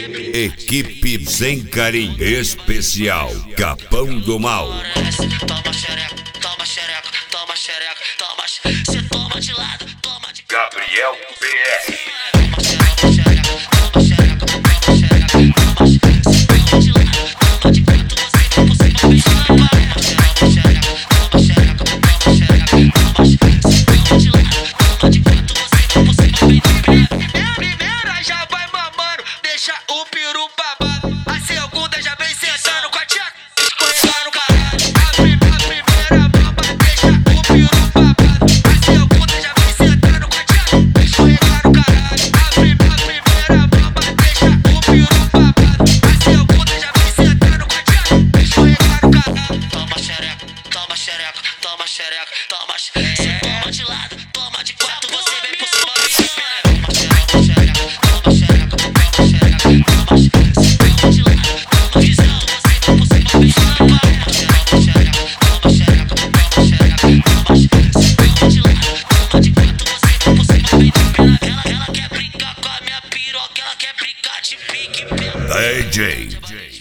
Equipe Sem Carinho Especial Capão do Mal. Toma xereca, toma xereca, toma xereca, toma. Cê toma de lado, toma de Gabriel PR. Toma xereca, toma xereca, toma xereca, toma. Cê toma de lado, toma de quatro, você vem por cima, vem samba. Toma xereca, toma xereca, toma xereca, toma. Cê toma de lado, toma de quatro, você vem por cima, vem samba. Primeira já vai mamando, deixa o peru babado. A segunda já vem sentando com a tcheca, escorregar no caralho. A primeira baba deixa o peru babado. A segunda já vem sentando com a tcheca, escorregar no caralho. A primeira baba deixa o peru babado. A segunda já vem sentando com a tcheca, escorregar no caralho. Toma xereca, toma xereca, toma xereca, toma. Cê toma de lado, toma de quatro, você vem por cima, vem samba. Toma xereca, toma xereca, toma xereca, toma. Cê toma de lado, toma visão, você vem por cima, vem samba. Toma xereca, toma xereca, toma xereca, toma. Cê toma de lado, toma de quatro, você vem por cima, vem samba. Ela quer brincar com a minha piroca, ela quer brincar de pique pelo DJ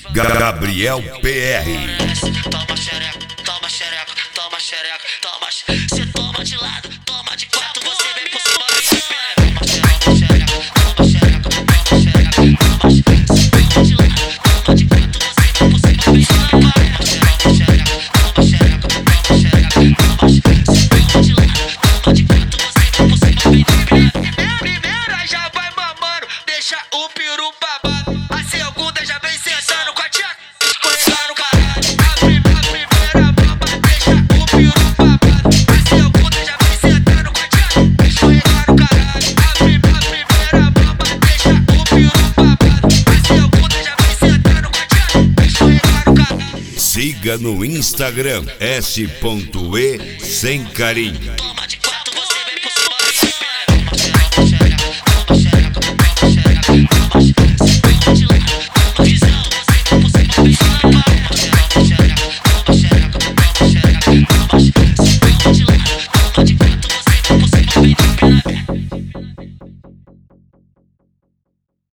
Gabriel PR. Toma xereca, toma xereca, toma xereca, toma. Cê toma de lado, toma de quatro, você vem por cima, vem samba. Toma xereca, toma xereca, toma xereca, toma. Cê toma de lado, toma de quatro, você vem por cima, vem samba. Toma xereca, toma xereca, toma xereca, toma. Cê toma de lado, toma de quatro, você vem por cima, vem samba. Primeira já vai mamando, deixa o peru babado. A segunda já vem sentando com a tcheca, escorregar no caralho. A primeira baba deixa o peru babado. A segunda já vem sentando com a tcheca, escorregar no caralho. A primeira baba deixa o peru babado. A segunda já vem sentando com a tcheca, escorregar no caralho. Siga no Instagram S.E Sem Carinho. Toma de